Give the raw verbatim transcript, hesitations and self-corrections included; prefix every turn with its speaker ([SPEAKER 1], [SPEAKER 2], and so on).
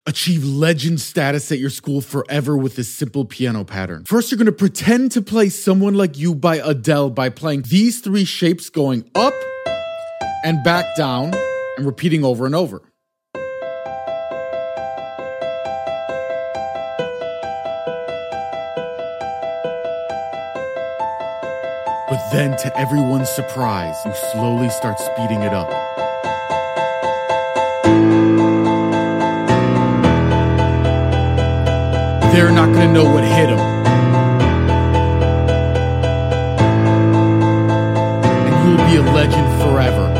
[SPEAKER 1] Achieve legend status at your school forever with this simple piano pattern. First, you're gonna pretend to play Someone Like You by Adele by playing these three shapes going up and back down and repeating over and over. But then, to everyone's surprise, you slowly start speeding it up. They're not gonna know what hit them. And you'll be a legend forever.